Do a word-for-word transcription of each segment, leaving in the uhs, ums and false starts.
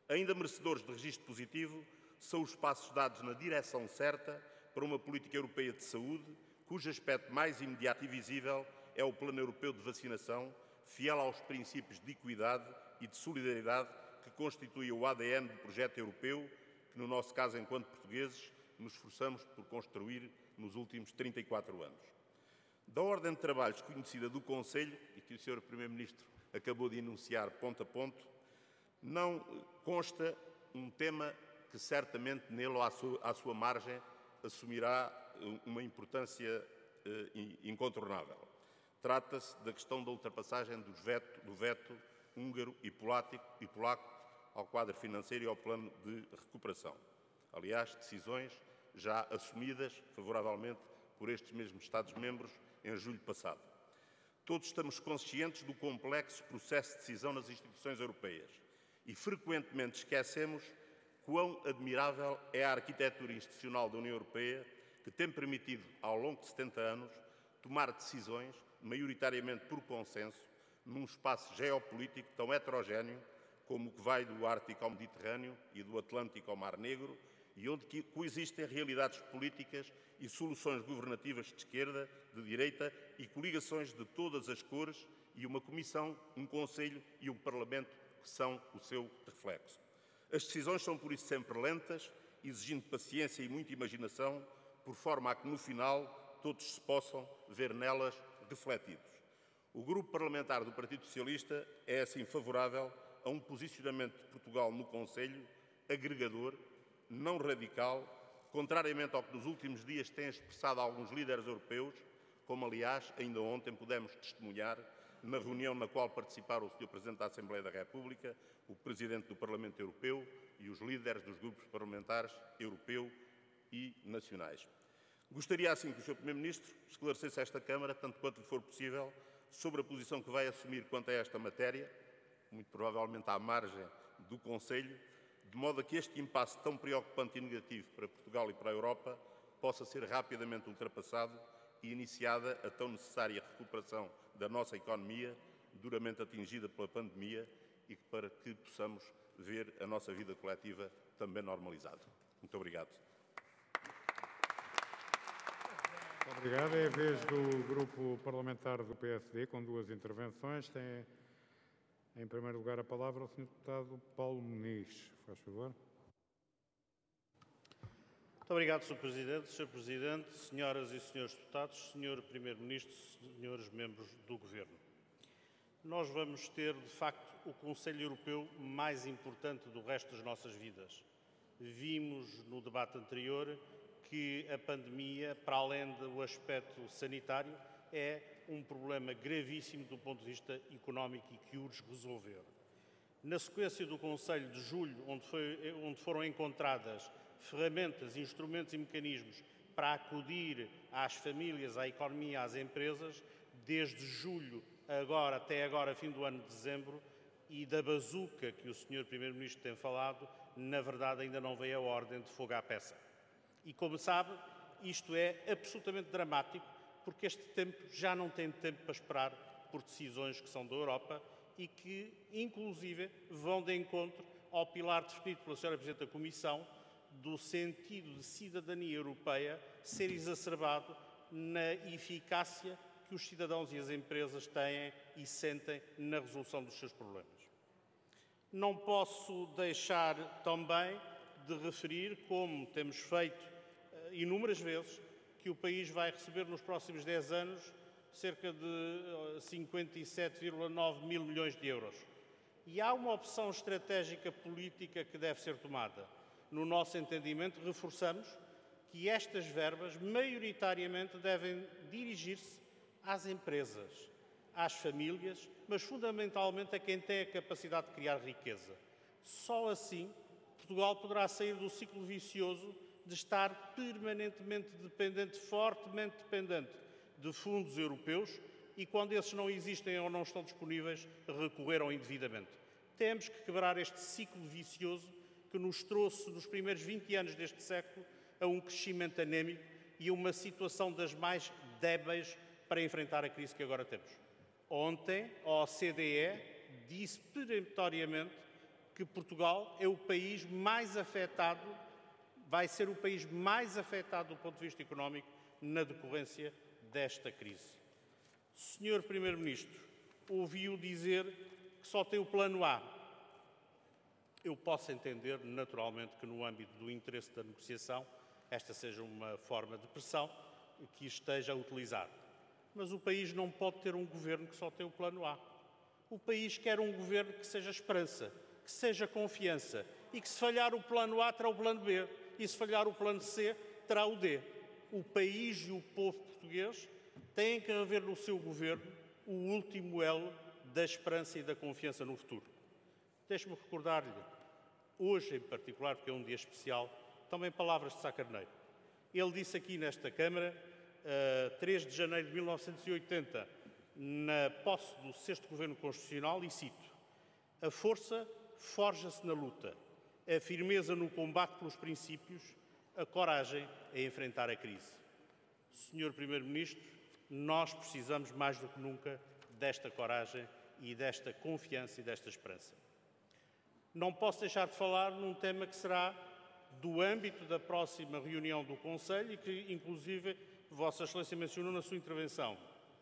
Ainda merecedores de registro positivo são os passos dados na direção certa para uma política europeia de saúde, cujo aspecto mais imediato e visível é o Plano Europeu de Vacinação, fiel aos princípios de equidade e de solidariedade que constituem o A D N do projeto europeu, que no nosso caso, enquanto portugueses, nos esforçamos por construir nos últimos trinta e quatro anos. Da ordem de trabalhos conhecida do Conselho, e que o senhor Primeiro-Ministro acabou de enunciar ponto a ponto, não consta um tema que certamente nele ou à sua, à sua margem assumirá uma importância eh, incontornável. Trata-se da questão da ultrapassagem do veto, do veto húngaro e polaco, e polaco ao quadro financeiro e ao plano de recuperação. Aliás, decisões já assumidas favoravelmente por estes mesmos Estados-membros em julho passado. Todos estamos conscientes do complexo processo de decisão nas instituições europeias e frequentemente esquecemos quão admirável é a arquitetura institucional da União Europeia, que tem permitido, ao longo de setenta anos, tomar decisões, maioritariamente por consenso, num espaço geopolítico tão heterogéneo como o que vai do Ártico ao Mediterrâneo e do Atlântico ao Mar Negro, e onde coexistem realidades políticas e soluções governativas de esquerda, de direita e coligações de todas as cores, e uma Comissão, um Conselho e um Parlamento que são o seu reflexo. As decisões são, por isso, sempre lentas, exigindo paciência e muita imaginação, por forma a que, no final, todos se possam ver nelas refletidos. O Grupo Parlamentar do Partido Socialista é, assim, favorável a um posicionamento de Portugal no Conselho agregador, não radical, contrariamente ao que nos últimos dias têm expressado alguns líderes europeus, como, aliás, ainda ontem pudemos testemunhar na reunião na qual participaram o senhor Presidente da Assembleia da República, o Presidente do Parlamento Europeu e os líderes dos grupos parlamentares europeu e nacionais. Gostaria, assim, que o senhor Primeiro-Ministro esclarecesse esta Câmara, tanto quanto lhe for possível, sobre a posição que vai assumir quanto a esta matéria, muito provavelmente à margem do Conselho, de modo a que este impasse tão preocupante e negativo para Portugal e para a Europa possa ser rapidamente ultrapassado e iniciada a tão necessária recuperação da nossa economia, duramente atingida pela pandemia, e para que possamos ver a nossa vida coletiva também normalizada. Muito obrigado. Muito obrigado. É a vez do Grupo Parlamentar do P S D, com duas intervenções. Tem, em primeiro lugar, a palavra o senhor Deputado Paulo Muniz. Faz favor. Muito obrigado, senhor Presidente. senhor Presidente, senhoras e senhores deputados, senhor Primeiro-Ministro, senhores membros do Governo. Nós vamos ter, de facto, o Conselho Europeu mais importante do resto das nossas vidas. Vimos no debate anterior que a pandemia, para além do aspecto sanitário, é um problema gravíssimo do ponto de vista económico e que urge resolver. Na sequência do Conselho de Julho, onde, foi, onde foram encontradas ferramentas, instrumentos e mecanismos para acudir às famílias, à economia, às empresas, desde julho agora, até agora, fim do ano de dezembro, e da bazuca que o senhor Primeiro-Ministro tem falado, na verdade ainda não veio a ordem de fogo à peça. E como sabe, isto é absolutamente dramático, porque este tempo já não tem tempo para esperar por decisões que são da Europa e que, inclusive, vão de encontro ao pilar definido pela senhora Presidente da Comissão, do sentido de cidadania europeia ser exacerbado na eficácia que os cidadãos e as empresas têm e sentem na resolução dos seus problemas. Não posso deixar também de referir, como temos feito uh, inúmeras vezes, que o país vai receber nos próximos dez anos cerca de uh, cinquenta e sete vírgula nove mil milhões de euros. E há uma opção estratégica política que deve ser tomada. No nosso entendimento, reforçamos que estas verbas, maioritariamente, devem dirigir-se às empresas, às famílias, mas fundamentalmente a quem tem a capacidade de criar riqueza. Só assim Portugal poderá sair do ciclo vicioso de estar permanentemente dependente, fortemente dependente de fundos europeus e, quando esses não existem ou não estão disponíveis, recorrer ao endividamento. Temos que quebrar este ciclo vicioso que nos trouxe, nos primeiros vinte anos deste século, a um crescimento anémico e a uma situação das mais débeis para enfrentar a crise que agora temos. Ontem, a O C D E disse peremptoriamente que Portugal é o país mais afetado, vai ser o país mais afetado do ponto de vista económico na decorrência desta crise. senhor Primeiro-Ministro, ouviu dizer que só tem o plano A. Eu posso entender, naturalmente, que no âmbito do interesse da negociação, esta seja uma forma de pressão que esteja a utilizar. Mas o país não pode ter um governo que só tem o plano A. O país quer um governo que seja esperança, que seja confiança e que, se falhar o plano A, terá o plano B e, se falhar o plano C, terá o D. O país e o povo português têm que haver no seu governo o último elo da esperança e da confiança no futuro. Deixe-me recordar-lhe, hoje em particular, porque é um dia especial, também palavras de Sá Carneiro. Ele disse aqui nesta Câmara, a três de janeiro de mil novecentos e oitenta, na posse do sexto Governo Constitucional, e cito: a força forja-se na luta, a firmeza no combate pelos princípios, a coragem a enfrentar a crise. senhor Primeiro-Ministro, nós precisamos mais do que nunca desta coragem e desta confiança e desta esperança. Não posso deixar de falar num tema que será do âmbito da próxima reunião do Conselho e que, inclusive, Vossa Excelência mencionou na sua intervenção: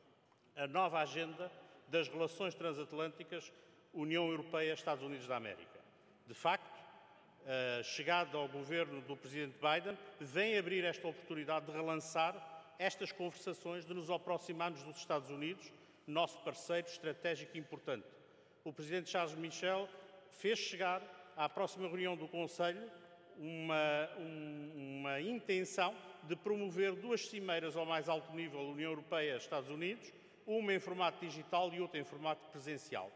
a nova agenda das relações transatlânticas União Europeia-Estados Unidos da América. De facto, a chegada ao governo do Presidente Biden vem abrir esta oportunidade de relançar estas conversações, de nos aproximarmos dos Estados Unidos, nosso parceiro estratégico e importante. O Presidente Charles Michel fez chegar à próxima reunião do Conselho uma, um, uma intenção de promover duas cimeiras ao mais alto nível, União Europeia-Estados Unidos, uma em formato digital e outra em formato presencial.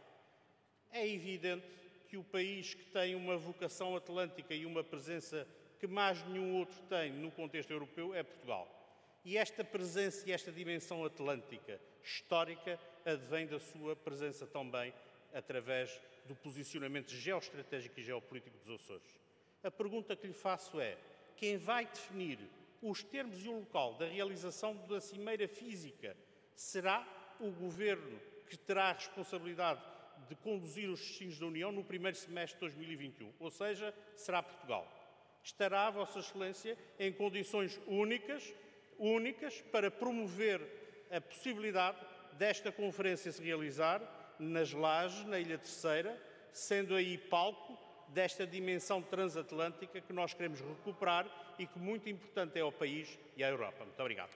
É evidente que o país que tem uma vocação atlântica e uma presença que mais nenhum outro tem no contexto europeu é Portugal. E esta presença e esta dimensão atlântica histórica advém da sua presença também através do posicionamento geoestratégico e geopolítico dos Açores. A pergunta que lhe faço é: quem vai definir os termos e o local da realização da cimeira física será o Governo que terá a responsabilidade de conduzir os destinos da União no primeiro semestre de dois mil e vinte e um, ou seja, será Portugal. Estará Vossa Excelência em condições únicas, únicas para promover a possibilidade desta conferência se realizar nas Lajes, na Ilha Terceira, sendo aí palco desta dimensão transatlântica que nós queremos recuperar e que muito importante é ao país e à Europa. Muito obrigado.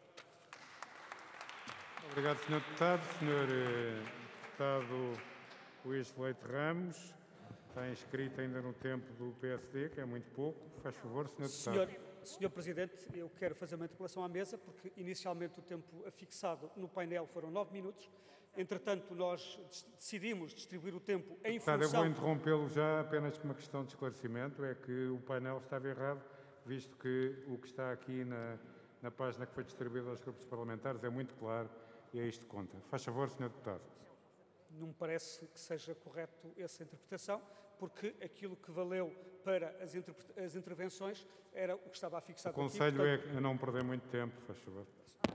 Obrigado, senhor Deputado. senhor Deputado Luís Leite Ramos, está inscrito ainda no tempo do P S D, que é muito pouco. Faz favor, senhor Deputado. Senhor, senhor Presidente, eu quero fazer uma interpelação à mesa, porque inicialmente o tempo fixado no painel foram nove minutos. Entretanto, nós decidimos distribuir o tempo em Deputado, função... eu vou interrompê-lo já apenas por uma questão de esclarecimento. É que o painel estava errado, visto que o que está aqui na, na página que foi distribuída aos grupos parlamentares é muito claro e é isto que conta. Faz favor, senhor Deputado. Não me parece que seja correto essa interpretação, porque aquilo que valeu para as, as intervenções era o que estava fixado aqui. O Conselho portanto... é a não perder muito tempo, faz favor.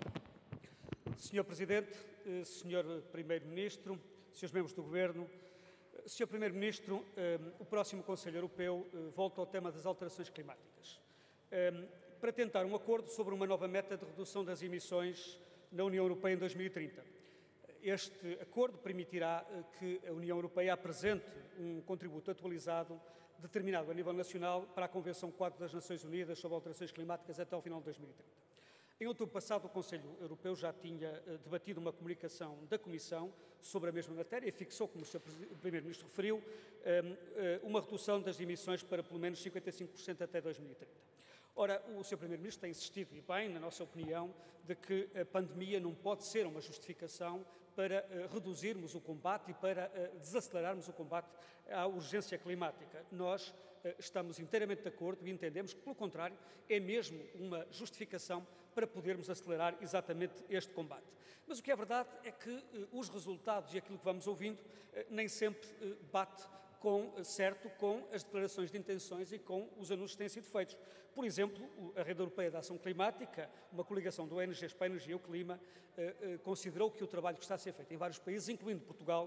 senhor Presidente, senhor Primeiro-Ministro, senhores membros do Governo, senhor Primeiro-Ministro, o próximo Conselho Europeu volta ao tema das alterações climáticas, para tentar um acordo sobre uma nova meta de redução das emissões na União Europeia em dois mil e trinta. Este acordo permitirá que a União Europeia apresente um contributo atualizado, determinado a nível nacional, para a Convenção quadro das Nações Unidas sobre alterações climáticas até ao final de dois mil e trinta. Em outubro passado, o Conselho Europeu já tinha debatido uma comunicação da Comissão sobre a mesma matéria e fixou, como o senhor Primeiro-Ministro referiu, uma redução das emissões para pelo menos cinquenta e cinco por cento até dois mil e trinta. Ora, o senhor Primeiro-Ministro tem insistido, e bem, na nossa opinião, de que a pandemia não pode ser uma justificação para uh, reduzirmos o combate e para uh, desacelerarmos o combate à urgência climática. Nós uh, estamos inteiramente de acordo e entendemos que, pelo contrário, é mesmo uma justificação para podermos acelerar exatamente este combate. Mas o que é verdade é que uh, os resultados e aquilo que vamos ouvindo uh, nem sempre uh, bate com, certo com as declarações de intenções e com os anúncios que têm sido feitos. Por exemplo, a Rede Europeia de Ação Climática, uma coligação de O N Gs para a Energia e o Clima, eh, eh, considerou que o trabalho que está a ser feito em vários países, incluindo Portugal,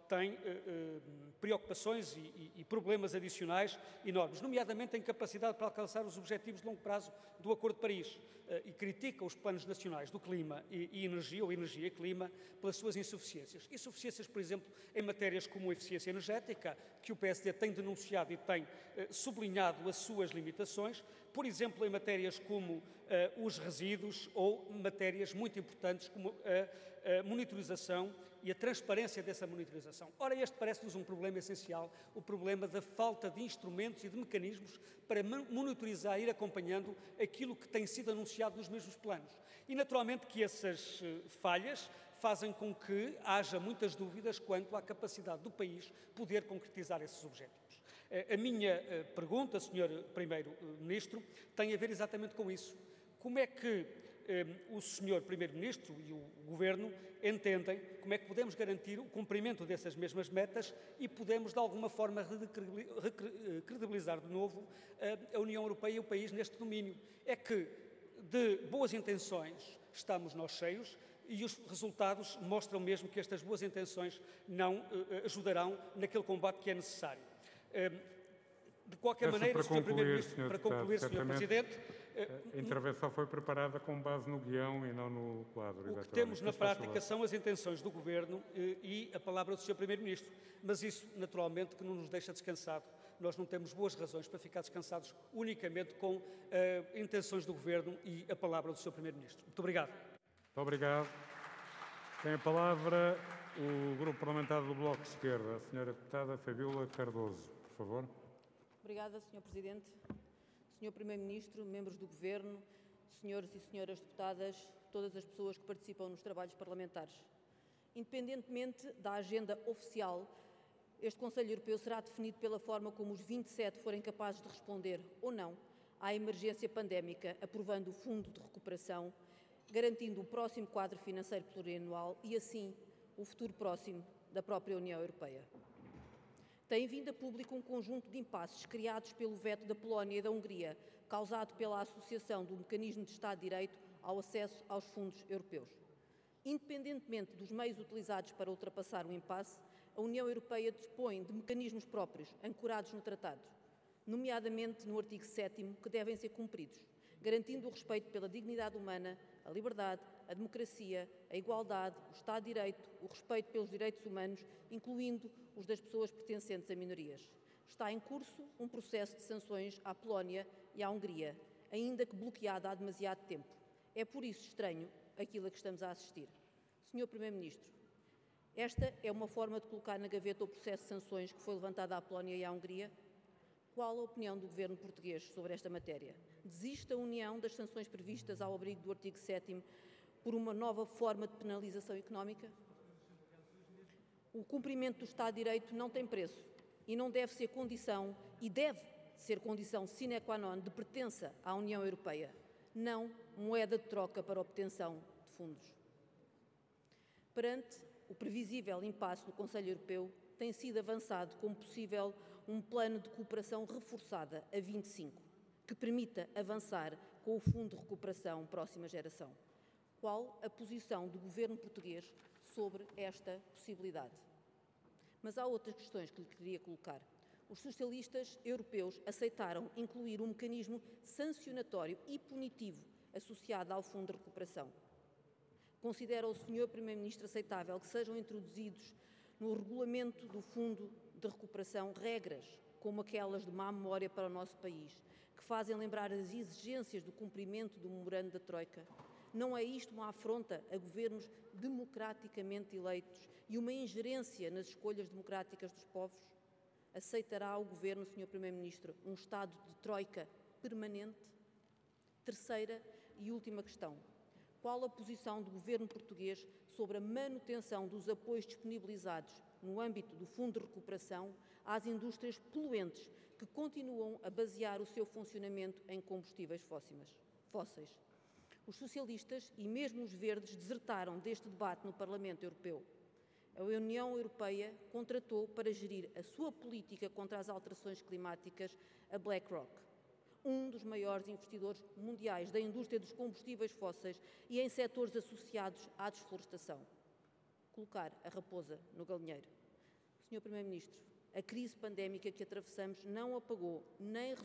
tem uh, uh, preocupações e, e, e problemas adicionais enormes, nomeadamente a incapacidade para alcançar os objetivos de longo prazo do Acordo de Paris, uh, e critica os planos nacionais do clima e, e energia, ou energia e clima, pelas suas insuficiências. Insuficiências, por exemplo, em matérias como a eficiência energética, que o P S D tem denunciado e tem uh, sublinhado as suas limitações, por exemplo, em matérias como uh, os resíduos ou matérias muito importantes como a, a monitorização e a transparência dessa monitorização. Ora, este parece-nos um problema essencial, o problema da falta de instrumentos e de mecanismos para monitorizar e ir acompanhando aquilo que tem sido anunciado nos mesmos planos. E, naturalmente, que essas uh, falhas fazem com que haja muitas dúvidas quanto à capacidade do país poder concretizar esses objetivos. A minha pergunta, senhor Primeiro-Ministro, tem a ver exatamente com isso. Como é que eh, o senhor Primeiro-Ministro e o Governo entendem, como é que podemos garantir o cumprimento dessas mesmas metas e podemos, de alguma forma, recredibilizar de novo a União Europeia e o país neste domínio? É que de boas intenções estamos nós cheios, e os resultados mostram mesmo que estas boas intenções não eh, ajudarão naquele combate que é necessário. De qualquer Peço maneira, para senhor concluir, Primeiro-Ministro, senhor para Deputado, concluir, senhor Presidente, a intervenção foi preparada com base no guião e não no quadro. O que temos na prática são as intenções do Governo e a palavra do senhor Primeiro-Ministro, mas isso, naturalmente, que não nos deixa descansados. Nós não temos boas razões para ficar descansados unicamente com uh, intenções do Governo e a palavra do senhor Primeiro-Ministro. Muito obrigado. Muito obrigado. Tem a palavra o Grupo Parlamentar do Bloco de Esquerda, a senhora deputada Fabíola Cardoso, por favor. Obrigada, senhor Presidente. senhor Primeiro-Ministro, membros do Governo, senhores e senhoras deputadas, todas as pessoas que participam nos trabalhos parlamentares. Independentemente da agenda oficial, este Conselho Europeu será definido pela forma como os vinte e sete forem capazes de responder ou não à emergência pandémica, aprovando o Fundo de Recuperação, garantindo o próximo quadro financeiro plurianual e, assim, o futuro próximo da própria União Europeia. Tem vindo a público um conjunto de impasses criados pelo veto da Polónia e da Hungria, causado pela associação do mecanismo de Estado de Direito ao acesso aos fundos europeus. Independentemente dos meios utilizados para ultrapassar o impasse, a União Europeia dispõe de mecanismos próprios, ancorados no Tratado, nomeadamente no artigo sétimo, que devem ser cumpridos, garantindo o respeito pela dignidade humana, a liberdade, a democracia, a igualdade, o Estado de Direito, o respeito pelos direitos humanos, incluindo os das pessoas pertencentes a minorias. Está em curso um processo de sanções à Polónia e à Hungria, ainda que bloqueada há demasiado tempo. É por isso estranho aquilo a que estamos a assistir. senhor Primeiro-Ministro, esta é uma forma de colocar na gaveta o processo de sanções que foi levantado à Polónia e à Hungria? Qual a opinião do Governo português sobre esta matéria? Desiste a União das sanções previstas ao abrigo do artigo sétimo por uma nova forma de penalização económica? O cumprimento do Estado de Direito não tem preço e não deve ser condição, e deve ser condição sine qua non de pertença à União Europeia, não moeda de troca para obtenção de fundos. Perante o previsível impasse no Conselho Europeu, tem sido avançado como possível um plano de cooperação reforçada a vinte e cinco, que permita avançar com o Fundo de Recuperação Próxima Geração. Qual a posição do Governo português sobre esta possibilidade? Mas há outras questões que lhe queria colocar. Os socialistas europeus aceitaram incluir um mecanismo sancionatório e punitivo associado ao Fundo de Recuperação. Considera o senhor Primeiro-Ministro aceitável que sejam introduzidos no regulamento do Fundo de Recuperação regras como aquelas de má memória para o nosso país, que fazem lembrar as exigências do cumprimento do memorando da Troika? Não é isto uma afronta a governos democraticamente eleitos e uma ingerência nas escolhas democráticas dos povos? Aceitará o Governo, senhor Primeiro-Ministro, um estado de Troika permanente? Terceira e última questão. Qual a posição do Governo português sobre a manutenção dos apoios disponibilizados no âmbito do Fundo de Recuperação às indústrias poluentes que continuam a basear o seu funcionamento em combustíveis fósseis? Os socialistas e mesmo os verdes desertaram deste debate no Parlamento Europeu. A União Europeia contratou para gerir a sua política contra as alterações climáticas a BlackRock, um dos maiores investidores mundiais da indústria dos combustíveis fósseis e em setores associados à desflorestação. Colocar a raposa no galinheiro. senhor Primeiro-Ministro, a crise pandémica que atravessamos não apagou nem